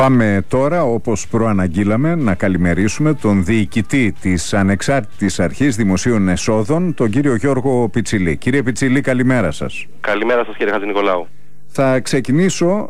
Πάμε τώρα, όπως προαναγγείλαμε, να καλημερίσουμε τον διοικητή της Ανεξάρτητης Αρχής Δημοσίων Εσόδων, τον κύριο Γιώργο Πιτσιλή. Κύριε Πιτσιλή, καλημέρα σας. Καλημέρα σας, κύριε Χατζηνικολάου. Θα ξεκινήσω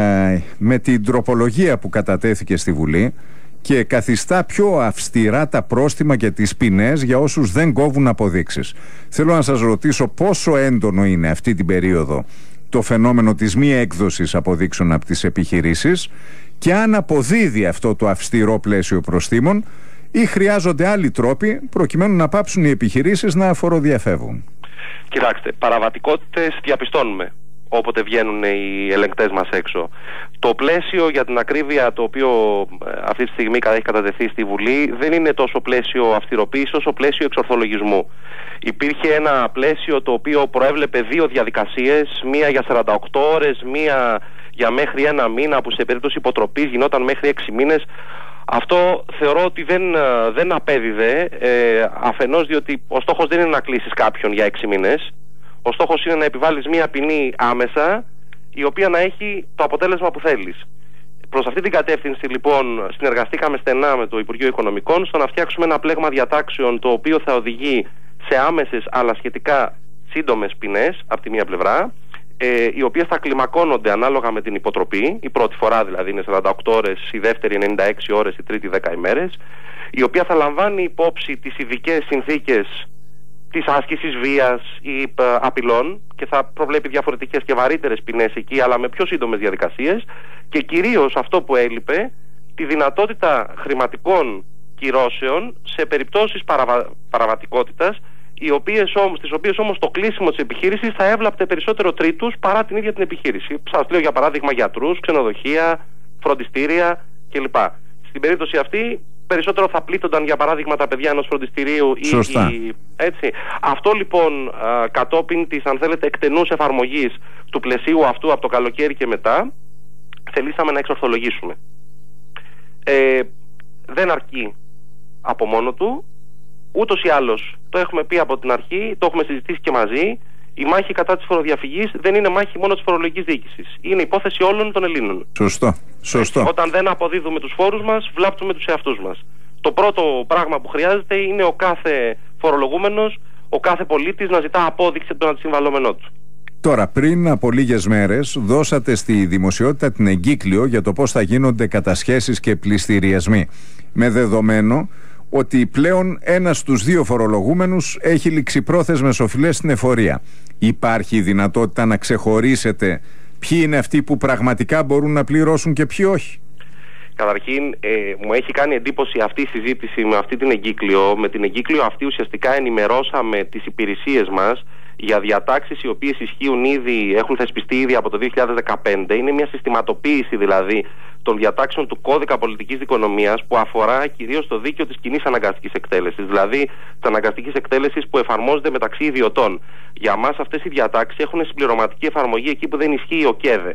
με την τροπολογία που κατατέθηκε στη Βουλή και καθιστά πιο αυστηρά τα πρόστιμα και τις ποινές για όσους δεν κόβουν αποδείξεις. Θέλω να σας ρωτήσω πόσο έντονο είναι αυτή την περίοδο το φαινόμενο της μη έκδοσης αποδείξεων από τις επιχειρήσεις και αν αποδίδει αυτό το αυστηρό πλαίσιο προστίμων ή χρειάζονται άλλοι τρόποι προκειμένου να πάψουν οι επιχειρήσεις να φοροδιαφεύγουν. Κοιτάξτε, παραβατικότητες διαπιστώνουμε όποτε βγαίνουν οι ελεγκτές μας έξω. Το πλαίσιο, για την ακρίβεια, το οποίο αυτή τη στιγμή έχει κατατεθεί στη Βουλή, δεν είναι τόσο πλαίσιο αυστηροποίησης όσο πλαίσιο εξορθολογισμού. Υπήρχε ένα πλαίσιο το οποίο προέβλεπε δύο διαδικασίες, μία για 48 ώρες, μία για μέχρι ένα μήνα, που σε περίπτωση υποτροπής γινόταν μέχρι 6 μήνες. Αυτό θεωρώ ότι δεν απέδιδε, αφενός διότι ο στόχος δεν είναι να κλείσεις κάποιον για 6 μήνες. Ο στόχος είναι να επιβάλλεις μία ποινή άμεσα, η οποία να έχει το αποτέλεσμα που θέλεις. Προς αυτή την κατεύθυνση, λοιπόν, συνεργαστήκαμε στενά με το Υπουργείο Οικονομικών στο να φτιάξουμε ένα πλέγμα διατάξεων το οποίο θα οδηγεί σε άμεσες αλλά σχετικά σύντομες ποινές από τη μία πλευρά, οι οποίες θα κλιμακώνονται ανάλογα με την υποτροπή. Η πρώτη φορά δηλαδή είναι 48 ώρες, η δεύτερη 96 ώρες, η τρίτη 10 ημέρες, η οποία θα λαμβάνει υπόψη τις ειδικές συνθήκες της άσκησης βίας ή απειλών και θα προβλέπει διαφορετικές και βαρύτερες ποινές εκεί, αλλά με πιο σύντομες διαδικασίες, και κυρίως αυτό που έλειπε, τη δυνατότητα χρηματικών κυρώσεων σε περιπτώσεις παραβατικότητας, στις οποίες όμως το κλείσιμο της επιχείρησης θα έβλαπτε περισσότερο τρίτους παρά την ίδια την επιχείρηση. Σας λέω για παράδειγμα γιατρούς, ξενοδοχεία, φροντιστήρια κλπ. Στην περίπτωση αυτή περισσότερο θα πλήττονταν για παράδειγμα τα παιδιά ενός φροντιστηρίου έτσι. Αυτό λοιπόν κατόπιν της, αν θέλετε, εκτενούς εφαρμογής του πλαισίου αυτού από το καλοκαίρι και μετά, θελήσαμε να εξορθολογήσουμε. Δεν αρκεί από μόνο του. Ούτως ή άλλως, το έχουμε πει από την αρχή, το έχουμε συζητήσει και μαζί, η μάχη κατά της φοροδιαφυγής δεν είναι μάχη μόνο της φορολογικής διοίκησης. Είναι υπόθεση όλων των Ελλήνων. Σωστό. Όταν δεν αποδίδουμε τους φόρους μας, βλάπτουμε τους εαυτούς μας. Το πρώτο πράγμα που χρειάζεται είναι ο κάθε φορολογούμενος, ο κάθε πολίτης να ζητά απόδειξη από τον αντισυμβαλλόμενό του. Τώρα, πριν από λίγες μέρες δώσατε στη δημοσιότητα την εγκύκλιο για το πώς θα γίνονται κατασχέσεις και πληστηριασμοί, με δεδομένο ότι πλέον ένας στους δύο φορολογούμενους έχει ληξιπρόθεσμες οφειλές στην εφορία. Υπάρχει η δυνατότητα να ξεχωρίσετε ποιοι είναι αυτοί που πραγματικά μπορούν να πληρώσουν και ποιοι όχι? Καταρχήν, μου έχει κάνει εντύπωση αυτή η συζήτηση με αυτή την εγκύκλιο. Με την εγκύκλιο αυτή ουσιαστικά ενημερώσαμε τις υπηρεσίες μας για διατάξεις οι οποίες ισχύουν ήδη, έχουν θεσπιστεί ήδη από το 2015. Είναι μια συστηματοποίηση δηλαδή των διατάξεων του κώδικα πολιτικής δικονομίας που αφορά κυρίως το δίκαιο της κοινής αναγκαστικής εκτέλεσης, δηλαδή της αναγκαστικής εκτέλεσης που εφαρμόζεται μεταξύ ιδιωτών. Για μας αυτές οι διατάξεις έχουν συμπληρωματική εφαρμογή εκεί που δεν ισχύει ο ΚΕΔΕ.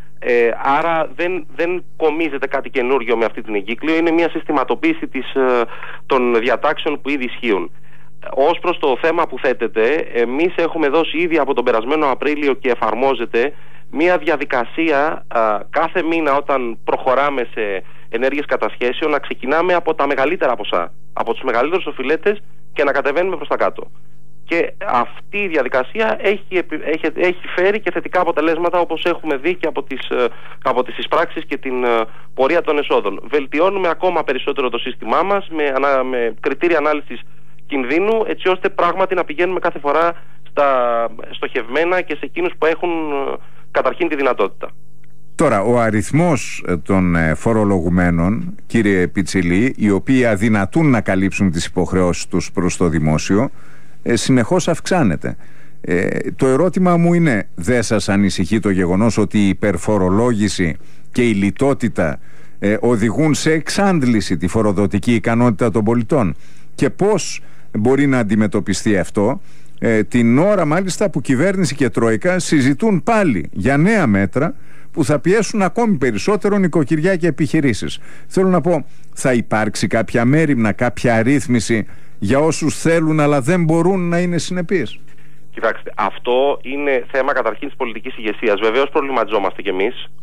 Άρα δεν κομίζεται κάτι καινούριο με αυτή την εγκύκλιο, είναι μια συστηματοποίηση των διατάξεων που ήδη ισχύουν. Ως προς το θέμα που θέτεται, εμείς έχουμε δώσει ήδη από τον περασμένο Απρίλιο και εφαρμόζεται μια διαδικασία κάθε μήνα όταν προχωράμε σε ενέργειες κατασχέσεων να ξεκινάμε από τα μεγαλύτερα ποσά, από τους μεγαλύτερους οφειλέτες και να κατεβαίνουμε προς τα κάτω. Και αυτή η διαδικασία έχει φέρει και θετικά αποτελέσματα, όπως έχουμε δει και από τις εισπράξεις και την πορεία των εσόδων. Βελτιώνουμε ακόμα περισσότερο το σύστημά μας με κριτήρια ανάλυσης κινδύνου, έτσι ώστε πράγματι να πηγαίνουμε κάθε φορά στοχευμένα και σε εκείνους που έχουν καταρχήν τη δυνατότητα. Τώρα, ο αριθμός των φορολογουμένων, κύριε Πιτσιλή, οι οποίοι αδυνατούν να καλύψουν τις υποχρεώσεις τους προς το δημόσιο, συνεχώς αυξάνεται. Το ερώτημα μου είναι, δεν σας ανησυχεί το γεγονός ότι η υπερφορολόγηση και η λιτότητα οδηγούν σε εξάντληση τη φοροδοτική ικανότητα των πολιτών? Και πώς μπορεί να αντιμετωπιστεί αυτό την ώρα μάλιστα που κυβέρνηση και Τρόικα συζητούν πάλι για νέα μέτρα που θα πιέσουν ακόμη περισσότερο νοικοκυριά και επιχειρήσεις? Θέλω να πω, θα υπάρξει κάποια μέριμνα, κάποια ρύθμιση για όσους θέλουν αλλά δεν μπορούν να είναι συνεπείς? Κοιτάξτε, αυτό είναι θέμα καταρχήν της πολιτικής ηγεσίας. Βεβαίως προβληματιζόμαστε κι εμείς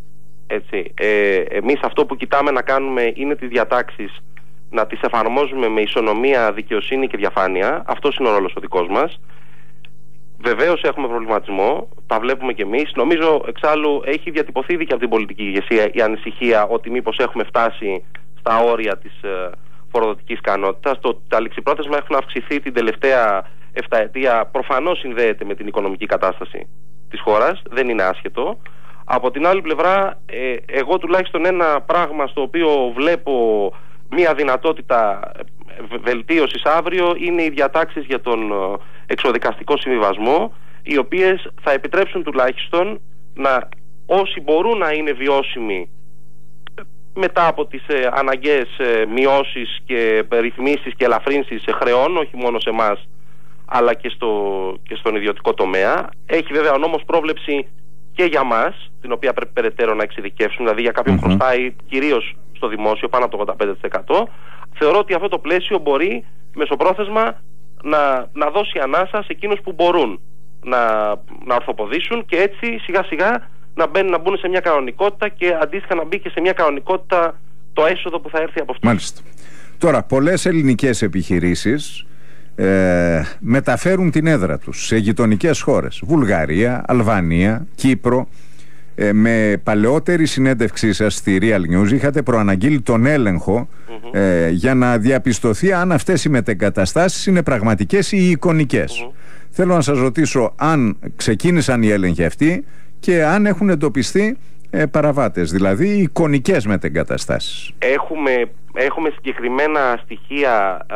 Έτσι. Εμείς αυτό που κοιτάμε να κάνουμε είναι τις διατάξεις να τις εφαρμόζουμε με ισονομία, δικαιοσύνη και διαφάνεια. Αυτός είναι ο ρόλος ο δικός μας. Βεβαίως έχουμε προβληματισμό, τα βλέπουμε κι εμείς. Νομίζω εξάλλου έχει διατυπωθεί ήδη και από την πολιτική ηγεσία η ανησυχία ότι μήπως έχουμε φτάσει στα όρια της φοροδοτικής ικανότητας. Τα ληξιπρόθεσμα έχουν αυξηθεί την τελευταία 7 ετία. Προφανώς συνδέεται με την οικονομική κατάσταση της χώρας, δεν είναι άσχετο. Από την άλλη πλευρά, εγώ τουλάχιστον ένα πράγμα στο οποίο βλέπω μια δυνατότητα βελτίωσης αύριο είναι οι διατάξεις για τον εξοδικαστικό συμβιβασμό, οι οποίες θα επιτρέψουν τουλάχιστον όσοι μπορούν να είναι βιώσιμοι μετά από τις αναγκαίες μειώσεις και ρυθμίσεις και ελαφρύνσεις χρεών, όχι μόνο σε εμάς αλλά και στον ιδιωτικό τομέα. Έχει βέβαια ο νόμος πρόβλεψη και για μας, την οποία πρέπει περαιτέρω να εξειδικεύσουμε, δηλαδή για κάποιον χρωστάει κυρίως στο δημόσιο πάνω από το 85%. Θεωρώ ότι αυτό το πλαίσιο μπορεί μεσοπρόθεσμα να δώσει ανάσα σε εκείνους που μπορούν να ορθοποδήσουν και έτσι σιγά σιγά να μπουν σε μια κανονικότητα και αντίστοιχα να μπει και σε μια κανονικότητα το έσοδο που θα έρθει από αυτό. Μάλιστα. Τώρα, πολλές ελληνικές επιχειρήσεις μεταφέρουν την έδρα τους σε γειτονικές χώρες, Βουλγαρία, Αλβανία, Κύπρο. Με παλαιότερη συνέντευξή σας στη Real News είχατε προαναγγείλει τον έλεγχο για να διαπιστωθεί αν αυτές οι μετεγκαταστάσεις είναι πραγματικές ή εικονικές. Θέλω να σας ρωτήσω αν ξεκίνησαν οι έλεγχοι αυτοί και αν έχουν εντοπιστεί παραβάτες, δηλαδή εικονικές μετεγκαταστάσεις. Έχουμε συγκεκριμένα στοιχεία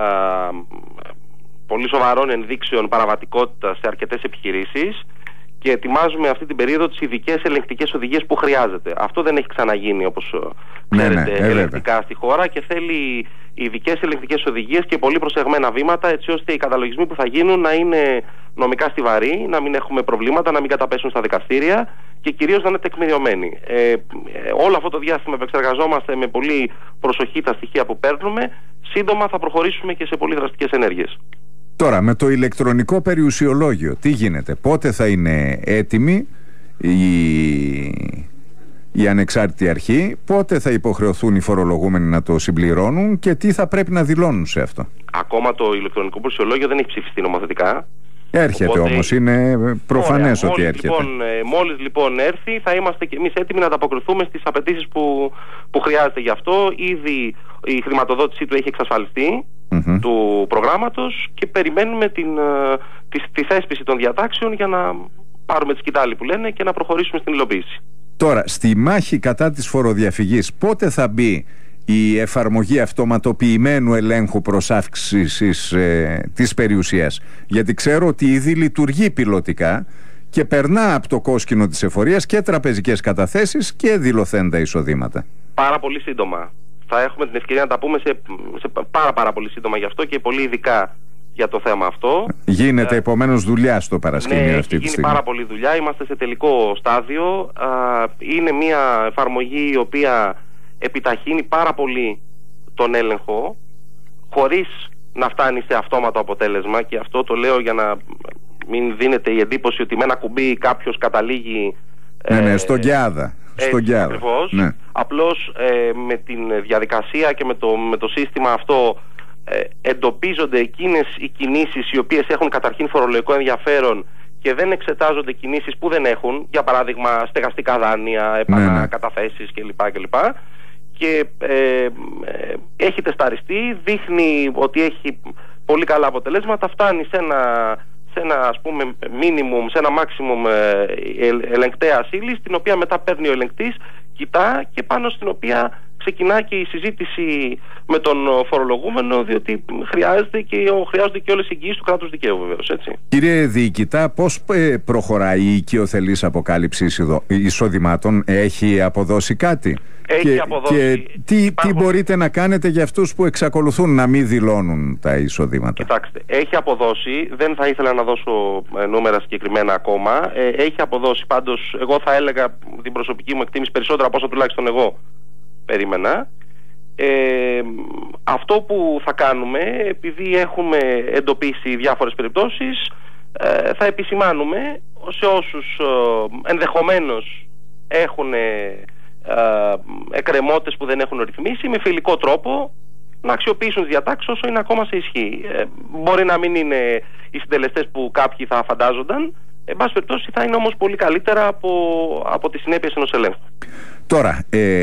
πολύ σοβαρών ενδείξεων παραβατικότητας σε αρκετές επιχειρήσεις και ετοιμάζουμε αυτή την περίοδο τις ειδικές ελεγκτικές οδηγίες που χρειάζεται. Αυτό δεν έχει ξαναγίνει, όπως ξέρετε, ελεγκτικά στη χώρα και θέλει ειδικές ελεγκτικές οδηγίες και πολύ προσεγμένα βήματα, έτσι ώστε οι καταλογισμοί που θα γίνουν να είναι νομικά στιβαροί, να μην έχουμε προβλήματα, να μην καταπέσουν στα δικαστήρια και κυρίως να είναι τεκμηριωμένοι. Όλο αυτό το διάστημα επεξεργαζόμαστε με πολύ προσοχή τα στοιχεία που παίρνουμε. Σύντομα θα προχωρήσουμε και σε πολύ δραστικές ενέργειες. Τώρα, με το ηλεκτρονικό περιουσιολόγιο, τι γίνεται, πότε θα είναι έτοιμη η ανεξάρτητη αρχή, πότε θα υποχρεωθούν οι φορολογούμενοι να το συμπληρώνουν και τι θα πρέπει να δηλώνουν σε αυτό? Ακόμα το ηλεκτρονικό περιουσιολόγιο δεν έχει ψηφιστεί νομοθετικά. Έρχεται. Οπότε, όμως είναι προφανές ότι έρχεται. Μόλις λοιπόν έρθει θα είμαστε και εμείς έτοιμοι να ανταποκριθούμε στις απαιτήσεις που χρειάζεται γι' αυτό. Ήδη η χρηματοδότησή του έχει εξασφαλιστεί του προγράμματος και περιμένουμε τη θέσπιση των διατάξεων για να πάρουμε τη σκητάλη που λένε και να προχωρήσουμε στην υλοποίηση. Τώρα, στη μάχη κατά της φοροδιαφυγής πότε θα μπει η εφαρμογή αυτοματοποιημένου ελέγχου προς αύξησης της περιουσίας? Γιατί ξέρω ότι ήδη λειτουργεί πιλωτικά και περνά από το κόσκινο της εφορίας και τραπεζικές καταθέσεις και δηλωθέντα εισοδήματα. Πάρα πολύ σύντομα. Θα έχουμε την ευκαιρία να τα πούμε σε πάρα πολύ σύντομα γι' αυτό και πολύ ειδικά για το θέμα αυτό. Γίνεται επομένως δουλειά στο παρασκήνιο αυτή τη στιγμή. Έχει γίνει πάρα πολύ δουλειά. Είμαστε σε τελικό στάδιο. Είναι μια εφαρμογή η οποία επιταχύνει πάρα πολύ τον έλεγχο χωρίς να φτάνει σε αυτόματο αποτέλεσμα, και αυτό το λέω για να μην δίνεται η εντύπωση ότι με ένα κουμπί κάποιος καταλήγει στον γκιάδα. Ακριβώς. Ναι. Απλώς με την διαδικασία και με το σύστημα αυτό εντοπίζονται εκείνες οι κινήσεις οι οποίες έχουν καταρχήν φορολογικό ενδιαφέρον και δεν εξετάζονται κινήσεις που δεν έχουν, για παράδειγμα στεγαστικά δάνεια, επανακαταθέσεις κλπ. Και έχει τεσταριστεί, δείχνει ότι έχει πολύ καλά αποτελέσματα, φτάνει σε ένα ας πούμε minimum, σε ένα maximum ελεγκτέας ύλης, την οποία μετά παίρνει ο ελεγκτής, κοιτά και πάνω στην οποία ξεκινά και η συζήτηση με τον φορολογούμενο, διότι χρειάζονται και όλες οι εγγυήσεις του κράτους δικαίου, βεβαίως, έτσι. Κύριε Διοικητά, πώς προχωράει η οικειοθελής αποκάλυψη εισοδημάτων? Έχει αποδώσει κάτι? Έχει αποδώσει. Και τι μπορείτε να κάνετε για αυτούς που εξακολουθούν να μην δηλώνουν τα εισοδήματα? Κοιτάξτε, έχει αποδώσει. Δεν θα ήθελα να δώσω νούμερα συγκεκριμένα ακόμα. Έχει αποδώσει. Πάντως, εγώ θα έλεγα την προσωπική μου εκτίμηση περισσότερα από όσο τουλάχιστον εγώ περίμενα. Αυτό που θα κάνουμε, επειδή έχουμε εντοπίσει διάφορες περιπτώσεις, θα επισημάνουμε σε όσους ενδεχομένως έχουν εκκρεμότητες που δεν έχουν ρυθμίσει, με φιλικό τρόπο να αξιοποιήσουν τις διατάξεις όσο είναι ακόμα σε ισχύ. Μπορεί να μην είναι οι συντελεστές που κάποιοι θα φαντάζονταν, εν πάση περιπτώσει θα είναι όμως πολύ καλύτερα από τις συνέπειες ενός ελέγχου. Τώρα,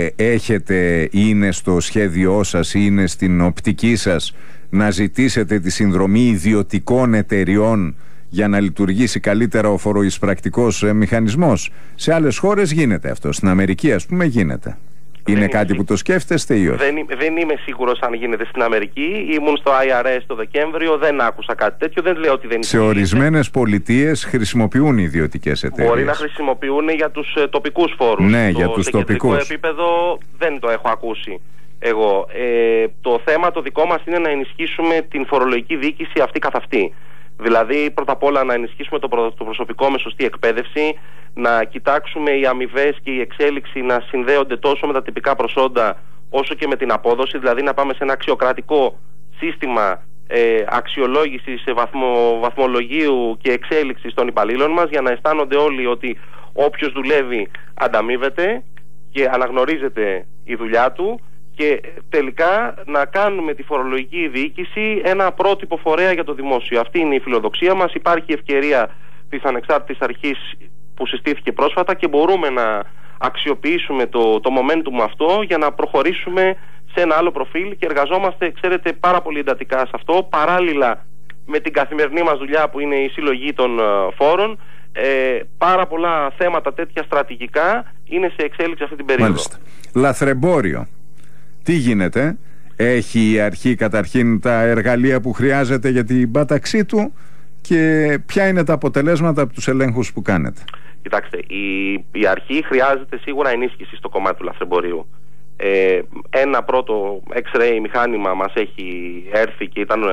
είναι στο σχέδιό σας ή είναι στην οπτική σας να ζητήσετε τη συνδρομή ιδιωτικών εταιριών για να λειτουργήσει καλύτερα ο φοροεισπρακτικός μηχανισμός? Σε άλλες χώρες γίνεται αυτό. Στην Αμερική, ας πούμε, γίνεται. Είναι κάτι που το σκέφτεστε ή όχι? Δεν είμαι σίγουρος αν γίνεται στην Αμερική. Ήμουν στο IRS το Δεκέμβριο, δεν άκουσα κάτι τέτοιο. Δεν λέω ότι δεν σε ορισμένες πολιτείες χρησιμοποιούν ιδιωτικές εταιρείες. Μπορεί να χρησιμοποιούν για τους τοπικούς φόρους. Ναι, για τους τοπικούς. Σε επίπεδο δεν το έχω ακούσει εγώ. Το θέμα το δικό μας είναι να ενισχύσουμε την φορολογική διοίκηση αυτή καθ' αυτή. Δηλαδή, πρώτα απ' όλα να ενισχύσουμε το προσωπικό με σωστή εκπαίδευση, να κοιτάξουμε οι αμοιβές και η εξέλιξη να συνδέονται τόσο με τα τυπικά προσόντα όσο και με την απόδοση, δηλαδή να πάμε σε ένα αξιοκρατικό σύστημα αξιολόγησης βαθμολογίου και εξέλιξης των υπαλλήλων μας, για να αισθάνονται όλοι ότι όποιος δουλεύει ανταμείβεται και αναγνωρίζεται η δουλειά του, και τελικά να κάνουμε τη φορολογική διοίκηση ένα πρότυπο φορέα για το δημόσιο. Αυτή είναι η φιλοδοξία μας. Υπάρχει ευκαιρία της ανεξάρτητης αρχής που συστήθηκε πρόσφατα και μπορούμε να αξιοποιήσουμε το momentum αυτό για να προχωρήσουμε σε ένα άλλο προφίλ, και εργαζόμαστε, ξέρετε, πάρα πολύ εντατικά σε αυτό, παράλληλα με την καθημερινή μας δουλειά που είναι η συλλογή των φόρων. Πάρα πολλά θέματα τέτοια στρατηγικά είναι σε εξέλιξη αυτή την περίοδο. Μάλιστα. Λαθρεμπόριο. Τι γίνεται? Έχει η αρχή καταρχήν τα εργαλεία που χρειάζεται για την πάταξή του, και ποια είναι τα αποτελέσματα από τους ελέγχους που κάνετε? Κοιτάξτε, η αρχή χρειάζεται σίγουρα ενίσχυση στο κομμάτι του λαθρεμπορίου. Ένα πρώτο X-ray μηχάνημα μας έχει έρθει και ήταν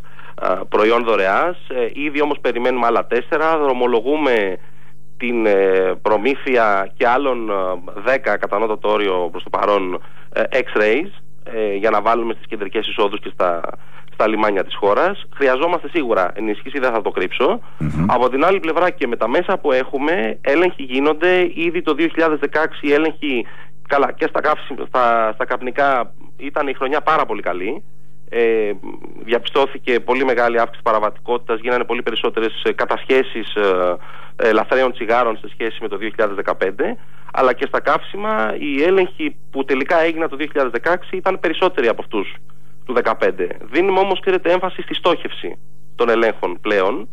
προϊόν δωρεάς. Ήδη όμως περιμένουμε άλλα 4. Δρομολογούμε την προμήθεια και άλλων 10 κατά ανώτατο όριο προς το παρόν X-rays για να βάλουμε στις κεντρικές εισόδους και στα λιμάνια της χώρας. Χρειαζόμαστε σίγουρα ενίσχυση, δεν θα το κρύψω. Από την άλλη πλευρά, και με τα μέσα που έχουμε, έλεγχοι γίνονται. Ήδη το 2016 οι έλεγχοι, καλά, και στα καπνικά ήταν η χρονιά πάρα πολύ καλή. Διαπιστώθηκε πολύ μεγάλη αύξηση παραβατικότητας, γίνανε πολύ περισσότερες κατασχέσεις λαθρέων τσιγάρων σε σχέση με το 2015, αλλά και στα καύσιμα οι έλεγχοι που τελικά έγιναν το 2016 ήταν περισσότεροι από αυτούς του 2015. Δίνουμε όμως, ξέρετε, έμφαση στη στόχευση των ελέγχων πλέον,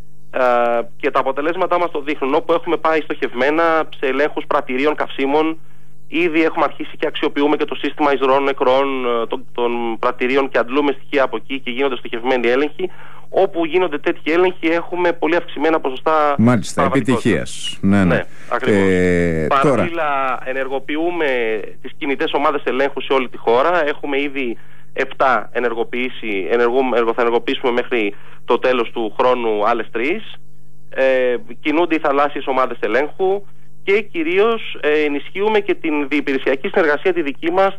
και τα αποτελέσματά μας το δείχνουν. Όπου έχουμε πάει στοχευμένα σε ελέγχους πρατηρίων καυσίμων, ήδη έχουμε αρχίσει και αξιοποιούμε και το σύστημα εισρωών νεκρών των πρατηρίων και αντλούμε στοιχεία από εκεί και γίνονται στοχευμένοι έλεγχοι. Όπου γίνονται τέτοιοι έλεγχοι έχουμε πολύ αυξημένα ποσοστά. Μάλιστα, επιτυχίας. Ναι, ακριβώς. Παράλληλα ενεργοποιούμε τις κινητές ομάδες ελέγχου σε όλη τη χώρα. Έχουμε ήδη 7 ενεργοποιήσει. Θα ενεργοποιήσουμε μέχρι το τέλος του χρόνου άλλες 3. Κινούνται οι θαλάσσιες ομάδες ελέγχου. Και κυρίως ενισχύουμε και την διυπηρεσιακή συνεργασία τη δική μας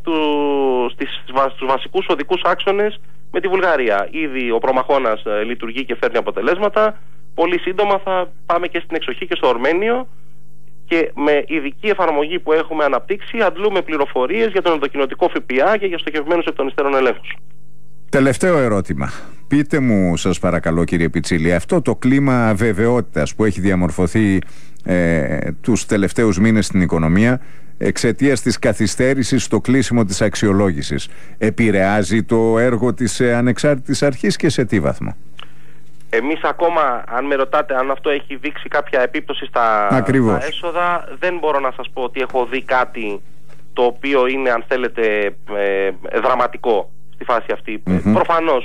στους βασικούς οδικούς άξονες με τη Βουλγαρία. Ήδη ο προμαχώνας λειτουργεί και φέρνει αποτελέσματα. Πολύ σύντομα θα πάμε και στην εξοχή και στο Ορμένιο, και με ειδική εφαρμογή που έχουμε αναπτύξει αντλούμε πληροφορίες για τον ενδοκοινοτικό ΦΠΑ και για στοχευμένους εκ των υστέρων ελέγχους. Τελευταίο ερώτημα. Πείτε μου, σας παρακαλώ, κύριε Πιτσίλη, αυτό το κλίμα αβεβαιότητας που έχει διαμορφωθεί τους τελευταίους μήνες στην οικονομία εξαιτίας της καθυστέρησης στο κλείσιμο της αξιολόγησης, επηρεάζει το έργο της ανεξάρτητης αρχής, και σε τι βαθμό? Εμείς ακόμα, αν με ρωτάτε αν αυτό έχει δείξει κάποια επίπτωση στα έσοδα, δεν μπορώ να σας πω ότι έχω δει κάτι το οποίο είναι, αν θέλετε, δραματικό στη φάση αυτή. Προφανώς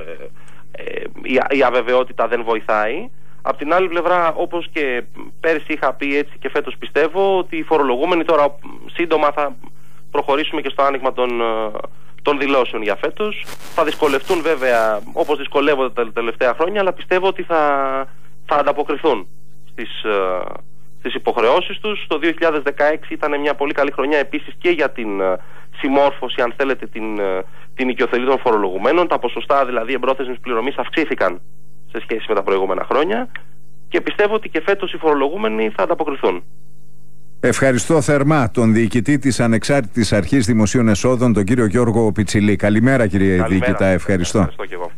η αβεβαιότητα δεν βοηθάει. Απ' την άλλη πλευρά, όπως και πέρσι είχα πει, έτσι και φέτος πιστεύω, ότι οι φορολογούμενοι τώρα σύντομα θα προχωρήσουμε και στο άνοιγμα των δηλώσεων για φέτος. Θα δυσκολευτούν βέβαια, όπως δυσκολεύονται τα τελευταία χρόνια, αλλά πιστεύω ότι θα ανταποκριθούν στις υποχρεώσεις τους. Το 2016 ήταν μια πολύ καλή χρονιά επίσης και για την συμμόρφωση, αν θέλετε, την οικειοθελή των φορολογουμένων. Τα ποσοστά δηλαδή εμπρόθεσμης πληρωμής αυξήθηκαν σε σχέση με τα προηγούμενα χρόνια, και πιστεύω ότι και φέτος οι φορολογούμενοι θα ανταποκριθούν. Ευχαριστώ θερμά τον διοικητή της Ανεξάρτητης Αρχής Δημοσίων Εσόδων, τον κύριο Γιώργο Πιτσιλή. Καλημέρα, κύριε Διοικητά. Ευχαριστώ. Ευχαριστώ και εγώ.